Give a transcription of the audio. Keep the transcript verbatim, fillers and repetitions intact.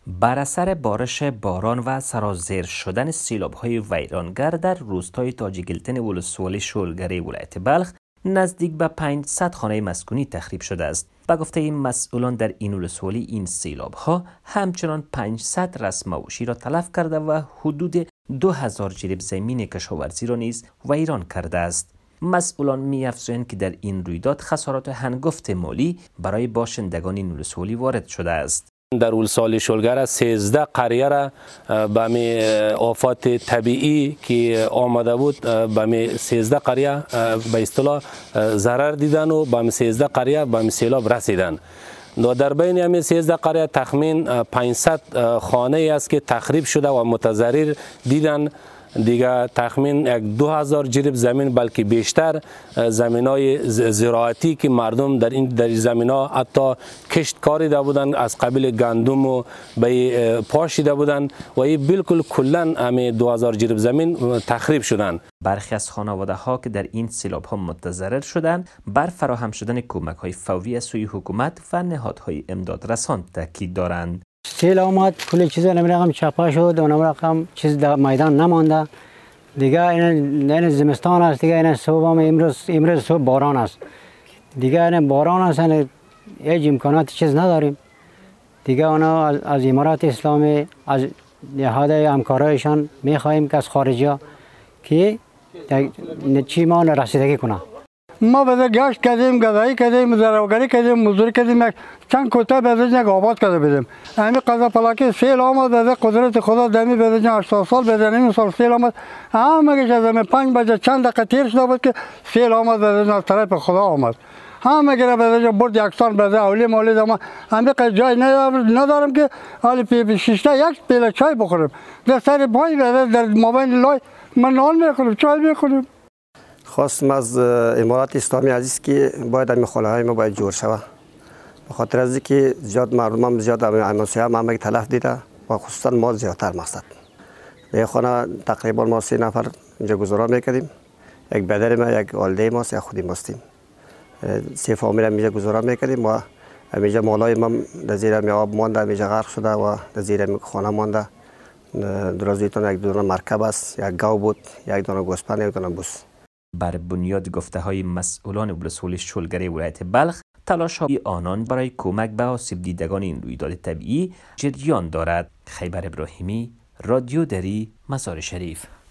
بر اثر بارش باران و سرازیر شدن سیلاب‌های ویرانگر در روستای تاج گلتن ولسوالی شولگره ولایت بلخ نزدیک به پانصد خانه مسکونی تخریب شده است. به گفته این مسئولان در این ولسوالی این سیلاب‌ها همچنان پانصد رأس مواشی را تلف کرده و حدود دو هزار جریب زمین کشاورزی را نیز ویران کرده است. مسئولان می‌افزایند که در این رویداد خسارات هنگفت مالی برای باشندگان این ولسوالی وارد شده است. در ولسوالی شولگره سیزده قریه را به می آفات طبیعی که آمده بود به می سیزده قریه به اصطلاح ضرر دیدن و به می سیزده قریه به می سیلاب رسیدن. در بین همین سیزده قریه تخمین پانصد خانه است که تخریب شده و متضرر دیدن. دیگه تخمین یک دو هزار جریب زمین بلکه بیشتر زمینای زراعتی که مردم در این در زمین ها حتی کشت کاری بودن از قبیل گندم و به پاشیده بودن و این بالکل کلا همه دو هزار جریب زمین تخریب شدن. برخی از خانواده ها که در این سیلاب ها متضرر شدند بر فراهم شدن کمک های فوری از سوی حکومت و نهادهای امداد رسان تاکید دارند. سیل آمد کلی چیزا نمیرقم چپا شد و نمیرقم چیز در میدان نمانده دیگه. این این زمستان است دیگه. این صبح هم امروز امروز صبح باران است دیگه. این باران است این هیچ امکانات چیز نداریم دیگه. اونا از, از امارات اسلامی از نهادهای همکارایشان میخواهیم که از خارجی ها که چی ما رسیدگی کنه. ما بده گشت کردیم، گدایی کردیم، زراعتگری کردیم، مزدوری کردیم، چند کوته بده یک آباد کرده بدیم. همین قضا پلاکی سیل آمد بده قدرت خدا دمی بده هشتاد سال بده نیم سال سیل آمد. همه از همه پنج بجه چند دقیقه تیر شده بود که سیل آمد بده از طرف خدا آمد. همه گره بده برد یکسان بده اولی مولی دما. همین قضا جای ندارم که حالی پی شیشته یک پیله چای بخوریم. در سر پای بده در مابین لای من نان میخورم چای میخورم. خواستم از امارات اسلامی عزیز که باید این خانه های ما باید جور شود. به خاطر از اینکه زیاد مردم هم زیاد امانسیه هم همه تلف دیده و خصوصا ما زیادتر مقصد. این خانه تقریبا ما سه نفر اینجا گذرا میکردیم. یک بدر ما یک والده ماست یک خودی ماستیم. سه فامیل هم اینجا گذرا میکردیم و اینجا مالای ما در زیر می آب مانده، اینجا غرق شده و در زیر می خانه مانده. درازیتون یک دونه مرکب است، یک گاو بود، یک دونه گوسفند، یک دونه بوس. بر بنیاد گفته های مسئولان ولسوالی شولگره ولایت بلخ تلاش های آنان برای کمک به آسیب دیدگان این رویداد طبیعی جریان دارد. خیبر ابراهیمی، رادیو دری، مزار شریف.